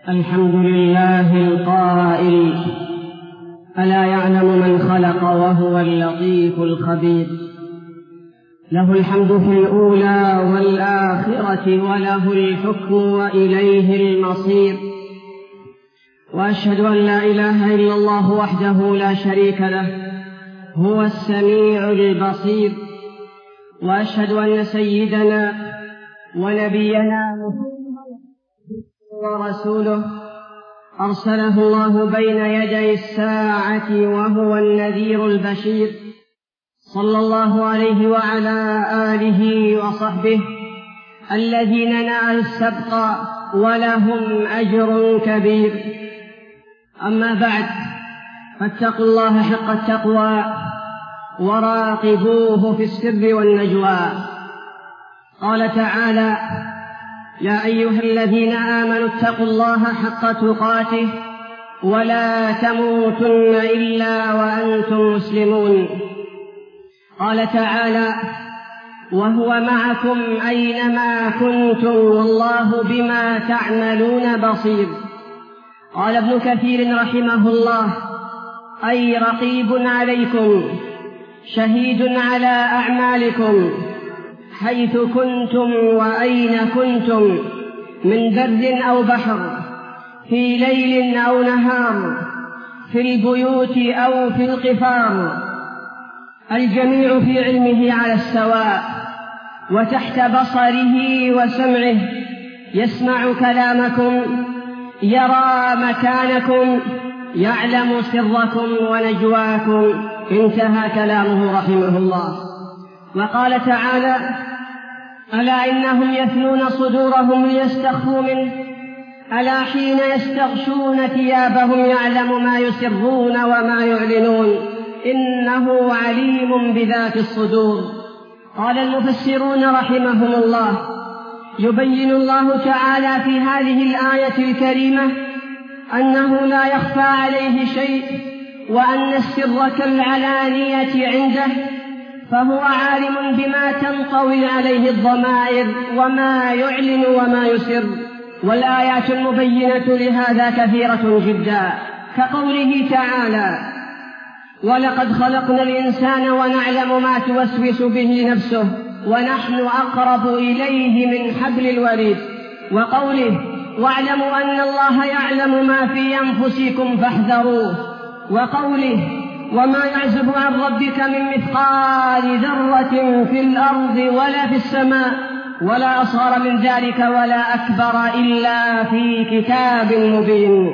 الحمد لله القائل: ألا يعلم من خلق وهو اللطيف الخبير. له الحمد في الأولى والآخرة وله الحكم وإليه المصير. وأشهد أن لا إله إلا الله وحده لا شريك له، هو السميع البصير. وأشهد أن سيدنا ونبينا ورسوله أرسله الله بين يدي الساعة وهو النذير البشير، صلى الله عليه وعلى آله وصحبه الذين نالوا السبق ولهم أجر كبير. أما بعد، فاتقوا الله حق التقوى وراقبوه في السر والنجوى. قال تعالى: يا أيها الذين آمنوا اتقوا الله حق تقاته ولا تموتن إلا وأنتم مسلمون. قال تعالى: وهو معكم أينما كنتم والله بما تعملون بصير. قال ابن كثير رحمه الله: أي رقيب عليكم شهيد على أعمالكم حيث كنتم وأين كنتم، من بر أو بحر، في ليل أو نهار، في البيوت أو في القفار، الجميع في علمه على السواء وتحت بصره وسمعه، يسمع كلامكم، يرى مكانكم، يعلم سركم ونجواكم. انتهى كلامه رحمه الله. وقال تعالى: ألا إنهم يثنون صدورهم ليستخفوا منه، ألا حين يستغشون ثيابهم يعلم ما يسرون وما يعلنون، إنه عليم بذات الصدور. قال المفسرون رحمهم الله: يبين الله تعالى في هذه الآية الكريمة أنه لا يخفى عليه شيء، وأن السر كالعلانية عنده، فهو عالم بما تنطوي عليه الضمائر وما يعلن وما يسر. والآيات المبينة لهذا كثيرة جدا، كقوله تعالى: ولقد خلقنا الإنسان ونعلم ما توسوس به نفسه ونحن أقرب إليه من حبل الوريد. وقوله: واعلموا أن الله يعلم ما في أنفسكم فاحذروه. وقوله: وما يعزب عن ربك من مثقال ذرة في الأرض ولا في السماء ولا أصغر من ذلك ولا أكبر إلا في كتاب مبين.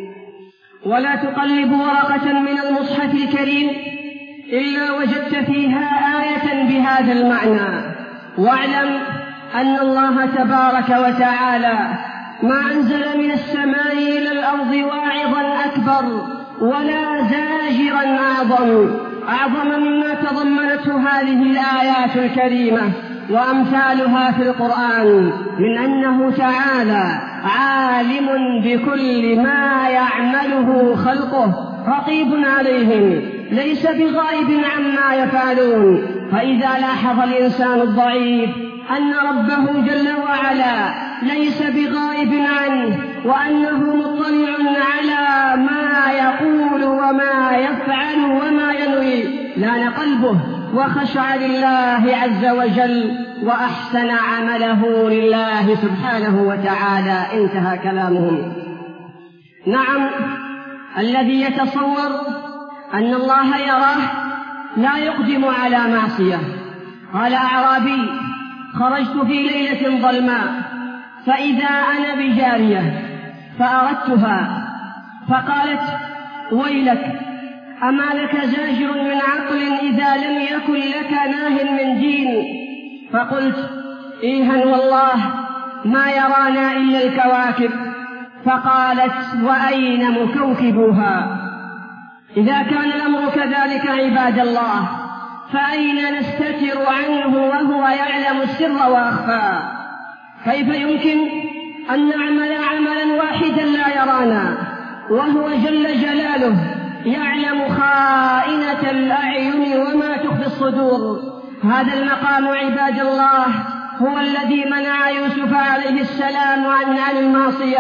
ولا تقلب ورقة من المصحف الكريم إلا وجدت فيها آية بهذا المعنى. واعلم أن الله تبارك وتعالى ما أنزل من السماء إلى الأرض واعظا أكبر ولا زاجرا أعظم مما تضمنته هذه الآيات الكريمة وأمثالها في القرآن، من أنه تعالى عالم بكل ما يعمله خلقه، رقيب عليهم، ليس بغائب عما يفعلون. فإذا لاحظ الإنسان الضعيف أن ربه جل وعلا ليس بغائب عنه، وأنه مطلع على ما يقول وما يفعل وما ينوي، لان قلبه وخشع لله عز وجل وأحسن عمله لله سبحانه وتعالى. انتهى كلامهم. نعم، الذي يتصور أن الله يراه لا يقدم على معصية. قال أعرابي: خرجت في ليلة ظلماء فإذا أنا بجارية فأردتها، فقالت: ويلك، أما لك زاجر من عقل إذا لم يكن لك ناه من دين؟ فقلت: إيها والله ما يرانا إلا الكواكب. فقالت: وأين مكوكبها؟ إذا كان الأمر كذلك عباد الله، فأين نستتر عنه وهو يعلم السر وأخفى؟ كيف يمكن أن نعمل عملا واحدا لا يرانا وهو جل جلاله يعلم خائنة الأعين وما تخفي الصدور؟ هذا المقام عباد الله هو الذي منع يوسف عليه السلام عن المعصية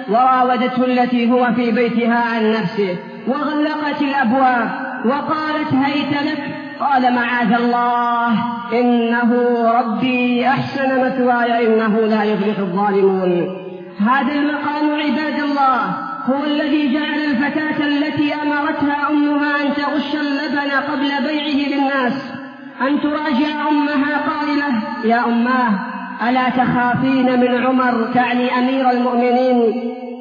وراودته التي هو في بيتها عن نفسه وغلقت الأبواب وقالت هيت لك. قال معاذ الله إنه ربي أحسن مثواي إنه لا يفلح الظالمون. هذا المقام عباد الله هو الذي جعل الفتاة التي أمرتها أمها أن تغش اللبن قبل بيعه للناس أن تراجع أمها قائلة يا أماه ألا تخافين من عمر، تعني أمير المؤمنين؟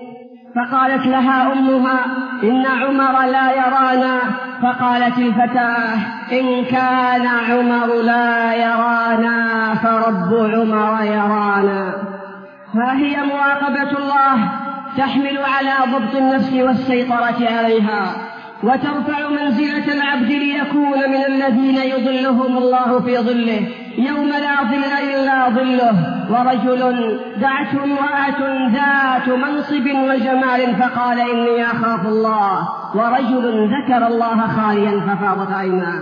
فقالت لها أمها إن عمر لا يرانا. فقالت الفتاة إن كان عمر لا يرانا فرب عمر يرانا. ها هي مراقبة الله تحمل على ضبط النفس والسيطرة عليها وترفع منزلة العبد ليكون من الذين يظلهم الله في ظله يوم لا ظل إلا ظله. ورجل دعته امرأة ذات منصب وجمال فقال إني أخاف الله، ورجل ذكر الله خاليا ففاضت عيناه.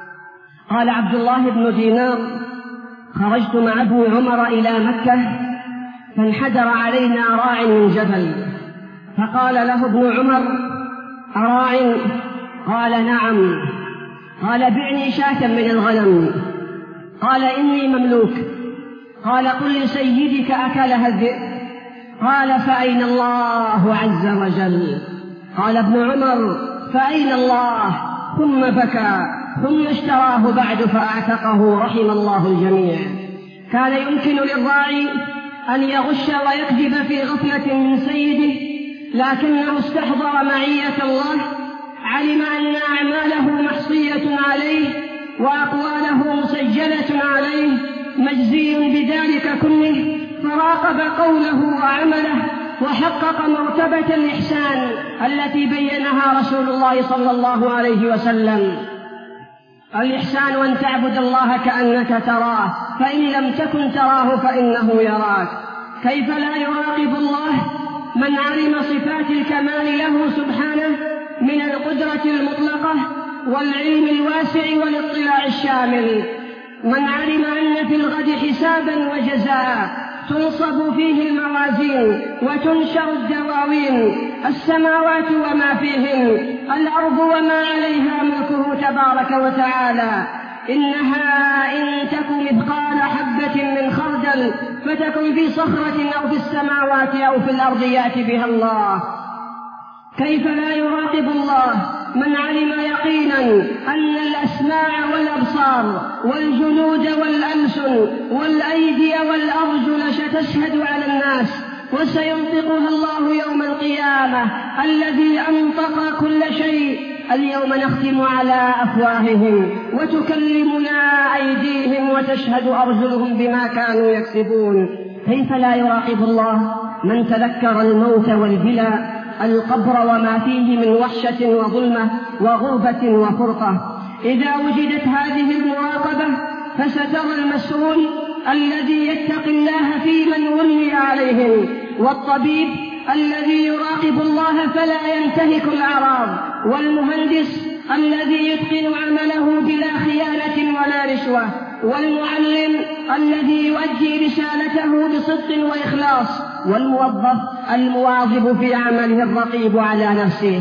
قال عبد الله بن دينار خرجت مع ابن عمر إلى مكة فانحدر علينا راع من جبل فقال له ابن عمر أراع؟ قال نعم. قال بعني شاة من الغنم. قال إني مملوك. قال قل لسيدك أكلها الذئب. قال فأين الله عز وجل؟ قال ابن عمر فأين الله؟ ثم بكى ثم اشتراه بعد فأعتقه رحم الله الجميع. كان يمكن للراعي أن يغش ويكذب في غفلة من سيده لكنه استحضر معية الله، علم أن أعماله محصية عليه وأقواله مسجلة عليه، مجزي بذلك كله، فراقب قوله وعمله وحقق مرتبة الإحسان التي بينها رسول الله صلى الله عليه وسلم. الإحسان أن تعبد الله كأنك تراه فإن لم تكن تراه فإنه يراك. كيف لا يراقب الله من علم صفات الكمال له سبحانه من القدرة المطلقة والعلم الواسع والاطلاع الشامل، من علم أن في الغد حسابا وجزاء تنصب فيه الموازين وتنشر الدواوين، السماوات وما فيهن، الأرض وما عليها ملكه تبارك وتعالى. إنها إن تك مثقال حبة من خردل فتكن في صخرة أو في السماوات أو في الأرض يأتي بها الله. كيف لا يراقب الله من علم يقينا أن الأسماع والأبصار والجلود والألسن والأيدي والأرجل ستشهد على الناس وسينطقها الله يوم القيامة الذي أنطق كل شيء. اليوم نختم على أفواههم وتكلمنا أيديهم وتشهد أرجلهم بما كانوا يكسبون. كيف لا يراقب الله من تذكر الموت والبلى، القبر وما فيه من وحشة وظلمة وغربة وفرقة؟ إذا وجدت هذه المراقبة فسترى المسؤول الذي يتقي الله في من ولي عليهم، والطبيب الذي يراقب الله فلا ينتهك الأعراض، والمهندس الذي يتقن عمله بلا خيانة ولا رشوة، والمعلم الذي يؤدي رسالته بصدق وإخلاص، والموظف المواظب في عمله الرقيب على نفسه.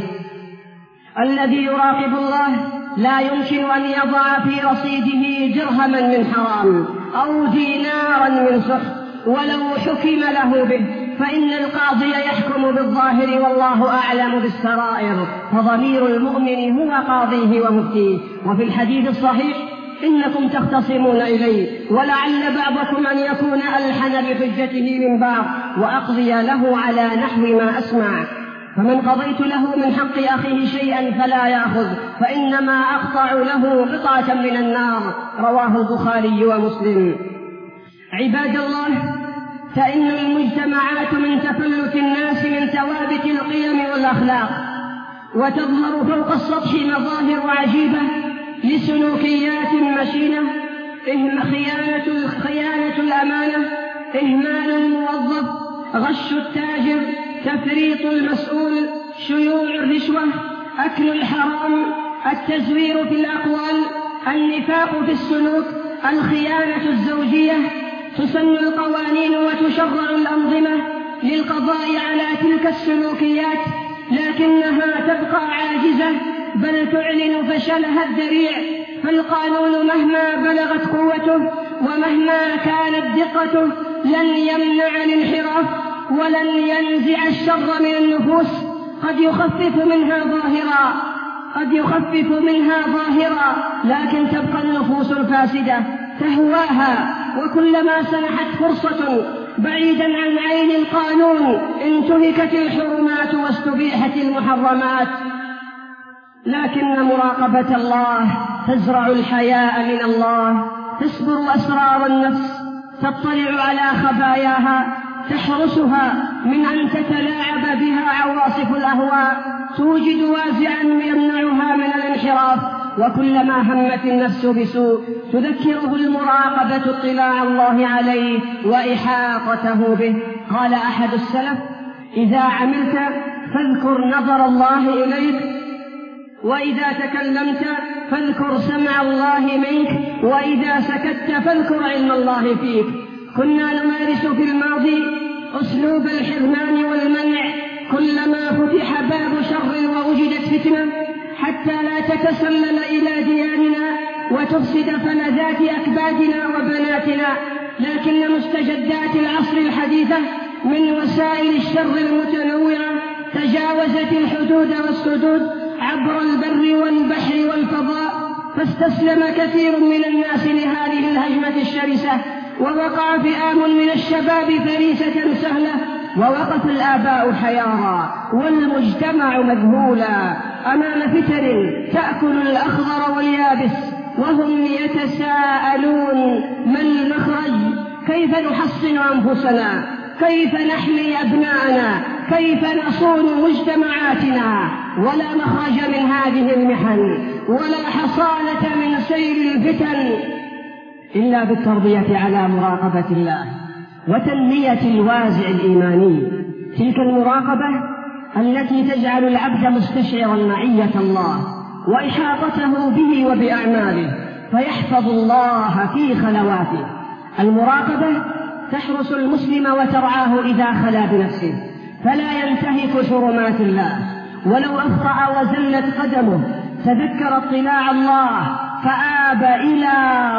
الذي يراقب الله لا يمكن أن يضع في رصيده درهما من حرام أو دينارا من سحت ولو حكم له به، فإن القاضي يحكم بالظاهر والله أعلم بالسرائر، فضمير المؤمن هو قاضيه ومفتيه. وفي الحديث الصحيح إنكم تختصمون إلي ولعل بعضكم أن يكون ألحن بحجته من بعض وأقضي له على نحو ما أسمع، فمن قضيت له من حق أخيه شيئا فلا يأخذ فإنما أقطع له قطعة من النار. رواه البخاري ومسلم. عباد الله، فإن المجتمعات من تفلت الناس من ثوابت القيم والأخلاق، وتظهر فوق السطح مظاهر عجيبة لسلوكيات مشينة، خيانة الأمانة، إهمال الموظف، غش التاجر، تفريط المسؤول، شيوع الرشوة، أكل الحرام، التزوير في الأقوال، النفاق في السلوك، الخيانة الزوجية، تسن القوانين وتشرع الأنظمة، للقضاء على تلك السلوكيات، لكنها تبقى عاجزة بل تعلن فشلها الذريع. فالقانون مهما بلغت قوته ومهما كانت دقته لن يمنع الانحراف ولن ينزع الشر من النفوس. قد يخفف منها ظاهرا لكن تبقى النفوس الفاسدة تهواها، وكلما سنحت فرصة بعيدا عن عين القانون انتهكت الحرمات واستبيحت المحرمات. لكن مراقبة الله تزرع الحياء من الله، تسبر أسرار النفس، تطلع على خباياها، تحرسها من أن تتلاعب بها عواصف الأهواء، توجد وازعا يمنعها من الانحراف. وكلما همت النفس بسوء تذكره المراقبة اطلاع الله عليه وإحاطته به. قال أحد السلف: إذا عملت فاذكر نظر الله إليك، وإذا تكلمت فاذكر سمع الله منك، وإذا سكت فاذكر علم الله فيك. كنا نمارس في الماضي أسلوب الحرمان والمنع كلما فتح باب شر ووجدت فتنة حتى لا تتسلل إلى ديارنا وتفسد فلذات أكبادنا وبناتنا. لكن مستجدات العصر الحديثة من وسائل الشر المتنوعة تجاوزت الحدود والسدود عبر البر والبحر والفضاء، فاستسلم كثير من الناس لهذه الهجمة الشرسة، ووقع فئام من الشباب فريسة سهلة، ووقف الآباء حيارى والمجتمع مذهولا أمام فتن تأكل الأخضر واليابس، وهم يتساءلون: ما المخرج؟ كيف نحصن أنفسنا؟ كيف نحمي أبناءنا؟ كيف نصون مجتمعاتنا؟ ولا مخرج من هذه المحن ولا حصانة من سير الفتن إلا بالتربية على مراقبة الله وتنمية الوازع الإيماني. تلك المراقبة التي تجعل العبد مستشعرا معية الله وإحاطته به وبأعماله فيحفظ الله في خلواته. المراقبة تحرس المسلم وترعاه إذا خلا بنفسه فلا ينتهك حرمات الله، ولو أخطأ وزلت قدمه تذكر اطلاع الله فآب إلى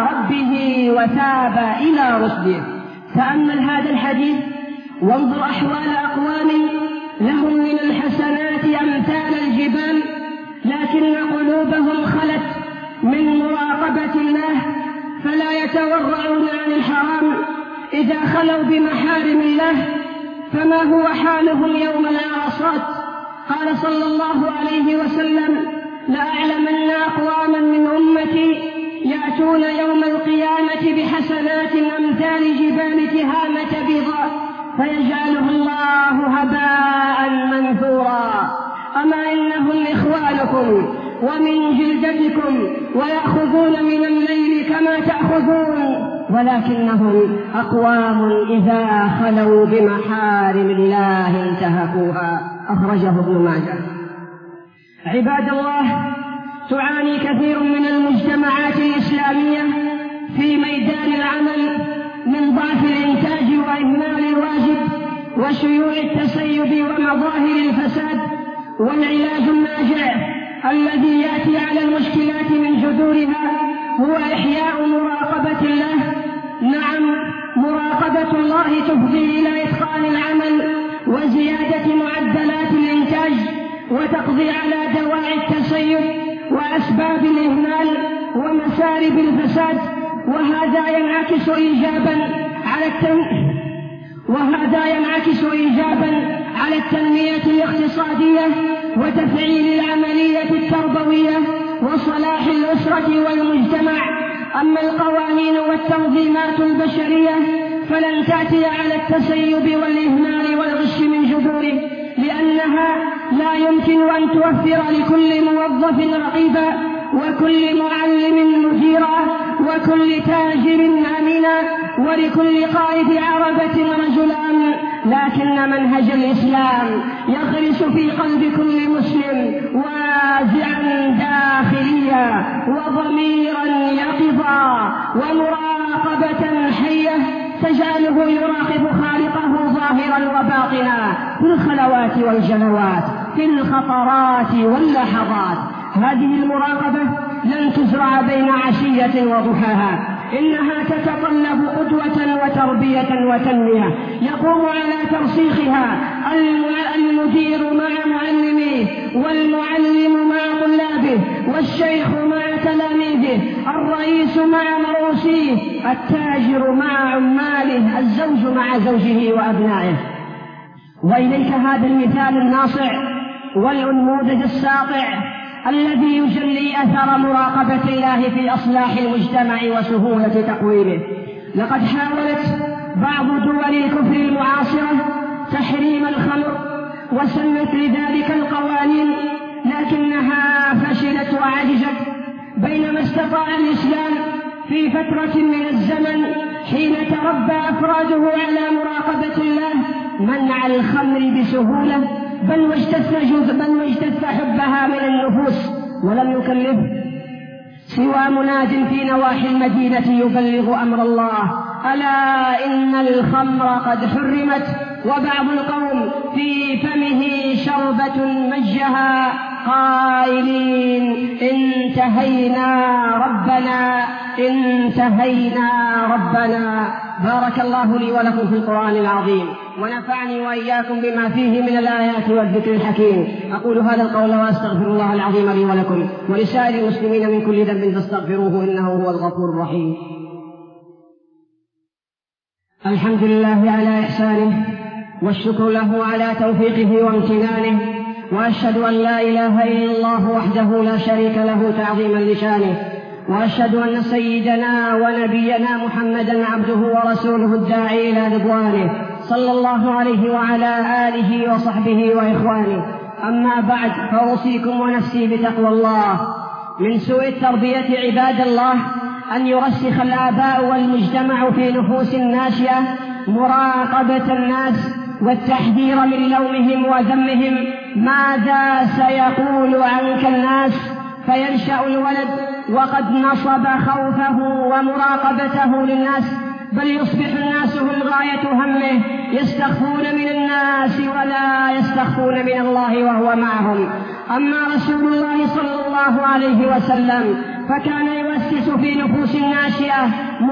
ربه وتاب إلى رشده. تأمل هذا الحديث وانظر أحوال أقوام لهم من الحسنات أمثال الجبال، لكن قلوبهم خلت من مراقبة الله فلا يتورعون عن الحرام. إذا خلوا بمحارم الله فما هو حالهم يوم العرصات؟ قال صلى الله عليه وسلم: لأعلمن أقواما من أمتي يأتون يوم القيامة بحسنات أمثال جبال تهامة بيضاء فيجعله الله هباء منثورا. أما إنهم إخوانكم ومن جلدتكم ويأخذون من الليل كما تأخذون، ولكنهم أقوام إذا خلوا بمحارم الله انتهكوها. أخرجه ابن ماجه. عباد الله، تعاني كثير من المجتمعات الإسلامية في ميدان العمل من ضعف الإنتاج وإهمال الواجب وشيوع التسيب ومظاهر الفساد. والعلاج الناجع الذي يأتي على المشكلات من جذورها هو إحياء مراقبة الله. نعم، مراقبة الله تفضي إلى إتقان العمل وزيادة معدلات الإنتاج وتقضي على دواعي التسيب وأسباب الإهمال ومسارب الفساد، وهذا ينعكس إيجابا على التنمية الاقتصادية وتفعيل العملية التربوية وصلاح الأسرة والمجتمع. أما القوانين والتنظيمات البشرية فلن تأتي على التسيب والإهمال والغش من جذوره، لأنها لا يمكن أن توفر لكل موظف رقيبا وكل معلم مديرا وكل تاجر أمينا ولكل قائد عربة رجلان. لكن منهج الإسلام يغرس في قلب كل مسلم وازعا داخليا وضميرا يقظا ومراقبة حية تجعله يراقب خالقه ظاهرا وباطنا في الخلوات والجلوات، في الخطرات واللحظات. هذه المراقبة لن تزرع بين عشية وضحاها، إنها تتطلب قدوة وتربية وتنمية يقوم على ترسيخها المدير مع معلميه، والمعلم مع طلابه، والشيخ مع تلاميذه، الرئيس مع مرؤوسيه، التاجر مع عماله، الزوج مع زوجه وأبنائه. وإليك هذا المثال الناصع والنموذج الساطع الذي يجلي أثر مراقبة الله في إصلاح المجتمع وسهولة تقويمه. لقد حاولت بعض دول الكفر المعاصرة تحريم الخمر وسنت لذلك القوانين، لكنها فشلت وعجزت، بينما استطاع الإسلام في فترة من الزمن حين تربى أفراده على مراقبة الله منع الخمر بسهولة، بل واجتث حبها من النفوس، ولم يكلف سوى مناد في نواحي المدينة يبلغ أمر الله: ألا إن الخمر قد حرمت. وبعض القوم في فمه شربة مجها قائلين: انتهينا ربنا انتهينا ربنا. بارك الله لي ولكم في القرآن العظيم، ونفعني وإياكم بما فيه من الآيات والذكر الحكيم. أقول هذا القول وأستغفر الله العظيم لي ولكم ولسائر المسلمين من كل ذنب فاستغفروه إنه هو الغفور الرحيم. الحمد لله على إحسانه، والشكر له على توفيقه وامتنانه، وأشهد أن لا إله إلا الله وحده لا شريك له تعظيما لشانه، وأشهد أن سيدنا ونبينا محمدا عبده ورسوله الداعي إلى رضوانه، صلى الله عليه وعلى آله وصحبه وإخوانه. أما بعد، فأوصيكم ونفسي بتقوى الله. من سوء التربية عباد الله أن يرسخ الآباء والمجتمع في نفوس الناشئة مراقبة الناس والتحذير من لومهم وذمهم: ماذا سيقول عنك الناس؟ فينشأ الولد وقد نصب خوفه ومراقبته للناس، بل يصبح الناس هم غاية همه، يستخفون من الناس ولا يستخفون من الله وهو معهم. أما رسول الله صلى الله عليه وسلم فكان يؤسس في نفوس الناشئة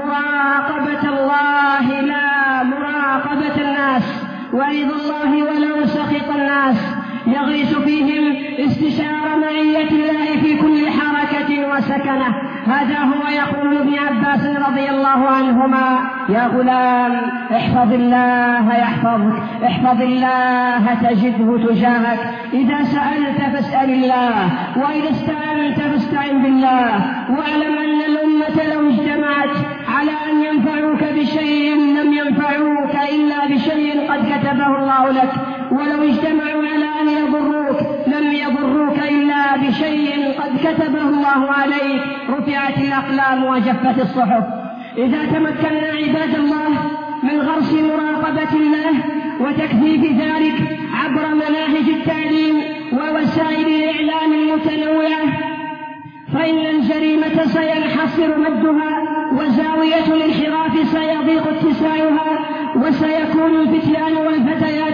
مراقبة الله لا مراقبة الناس، ورضا الله ولا سخط الناس، يغرس فيهم استشعار معية الله في كل حركة وسكنة. هذا هو يقول ابن عباس رضي الله عنهما: يا غلام احفظ الله يحفظك، احفظ الله تجده تجاهك، إذا سألت فاسأل الله، وإذا استعنت فاستعن بالله، واعلم أن الأمة لو اجتمعت على أن ينفعوك بشيء لم ينفعوك إلا بشيء قد كتبه الله لك، ولو اجتمعوا على أن يضروك لم يضروك إلا بشيء قد كتبه الله عليك، رفعت الأقلام وجفت الصحف. إذا تمكنا عباد الله من غرس مراقبة الله وتكثيف ذلك عبر مناهج التعليم ووسائل الإعلام المتنوعة، فإن الجريمة سينحصر مدها، وزاوية الانحراف سيضيق اتساعها، وسيكون الفتيان والفتيات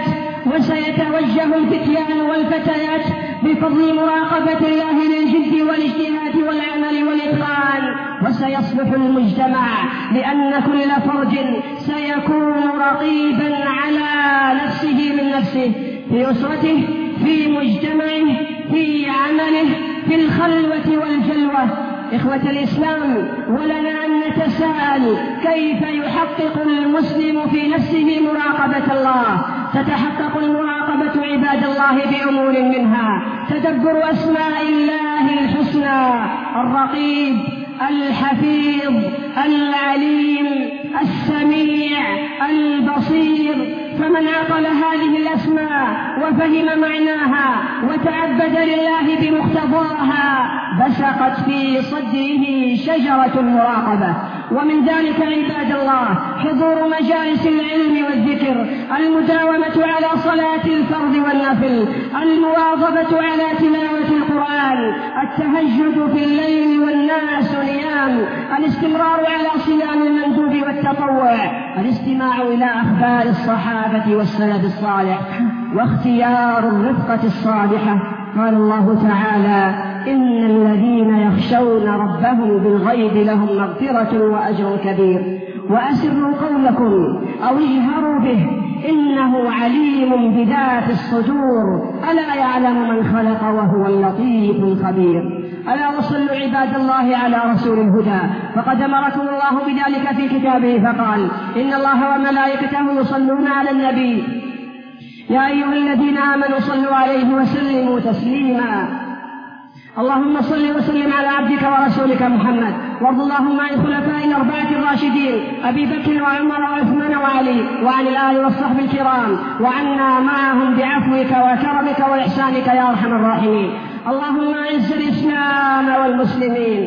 وسيتوجه الفتيان والفتيات بفضل مراقبة الله للجد والاجتهاد والعمل والإتقان، وسيصلح المجتمع لأن كل فرد سيكون رقيبا على نفسه من نفسه، في أسرته، في مجتمعه، في عمله، في الخلوة والجلوة. إخوة الإسلام، ولنا أن نتساءل: كيف يحقق المسلم في نفسه مراقبة الله؟ تتحقق المراقبة عباد الله بأمور منها: تدبر أسماء الله الحسنى، الرقيب، الحفيظ، العليم، السميع، البصير. فمن عقل هذه الأسماء وفهم معناها وتعبد لله بمقتضاها بسقت في صدره شجرة المراقبة، ومن ذلك عباد الله حضور مجالس العلم والذكر، المداومة على صلاة الفرض والنفل، المواظبة على تلاوة القرآن، التهجد في الليل والناس نيام، الاستمرار على صيام المندوب والتطوع، الاستماع إلى أخبار الصحابة والسلف الصالح، واختيار الرفقة الصالحة. قال الله تعالى: إن الذين يخشون ربهم بالغيب لهم مغفرة وأجر كبير. وأسروا قولكم أو اجهروا به إنه عليم بذات الصدور، ألا يعلم من خلق وهو اللطيف الخبير. ألا وصلوا عباد الله على رسول الهدى، فقد أمركم الله بذلك في كتابه فقال: إن الله وملائكته يصلون على النبي يا أيها الذين آمنوا صلوا عليه وسلموا تسليما. اللهم صل وسلم على عبدك ورسولك محمد، وارض اللهم عن الخلفاء الأربعة الراشدين أبي بكر وعمر وعثمان وعلي، وعن الآل والصحب الكرام، وعنا معهم بعفوك وكرمك وإحسانك يا أرحم الراحمين. اللهم أعز الإسلام والمسلمين،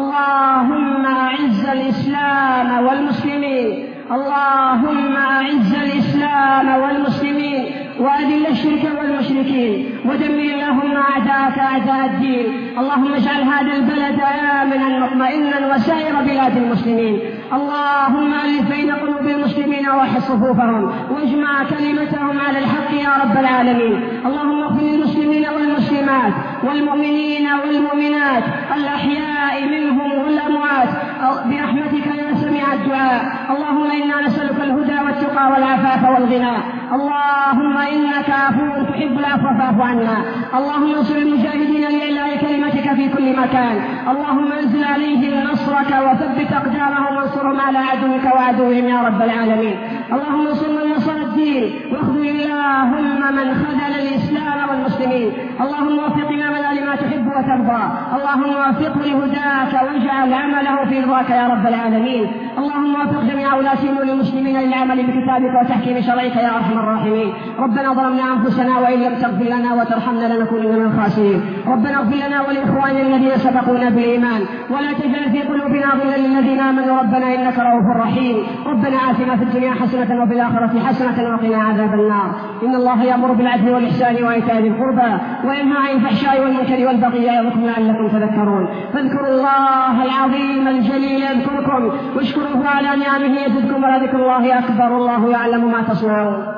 اللهم أعز الإسلام والمسلمين، اللهم أعز الإسلام والمسلمين، وأذل الشرك والمشركين، ودمر اللهم أعداءك أعداء الدين. اللهم اجعل هذا البلد آمنا مطمئنا وسائر بلاد المسلمين. اللهم ألف بين قلوب المسلمين ووحد صفوفهم، واجمع كلمتهم على الحق يا رب العالمين. اللهم اغفر للمسلمين والمسلمات والمؤمنين والمؤمنات الأحياء منهم والأموات برحمتك يا سميع الدعاء. اللهم إنا نسألك الهدى والتقى والعفاف والغنى. اللهم إنك عفو تحب العفو فاعف عنا. اللهم انصر المجاهدين لإعلاء كلمتك في كل مكان. اللهم انزل عليهم نصرك وثبت أقدامهم وانصرهم على عدوك وعدوهم يا رب العالمين. اللهم انصر من نصر الدين، واخذل اللهم من خذل الإسلام والمسلمين. اللهم وفق إمامنا لما تحب وترضى. اللهم وفقه لهداك واجعل عمله في رضاك يا رب العالمين. اللهم وفق جميع ولاة أمور المسلمين للعمل بكتابك وتحكيم شرعك يا أرحم الراحمين. ربنا ظلمنا أنفسنا وإن لم تغفر لنا وترحمنا لنكونن من الخاسرين. ربنا اغفر لنا ولإخواننا الذين سبقونا بالإيمان، ولا تجعل في قلوبنا غلا للذين آمنوا ربنا إنك رؤوف رحيم. ربنا آتنا في الدنيا حسنة وفي الآخرة حسنة وقنا عذاب النار. إن الله يأمر بالعدل والإحسان وإيتاء ذي القربى وينهى عن الفحشاء والمنكر والبغي يعظكم لعلكم تذكرون. فاذكروا الله العظيم الجليل يذكركم، واشكروه على نعمه يزدكم، ولذكر الله أكبر، الله يعلم ما تصنعون.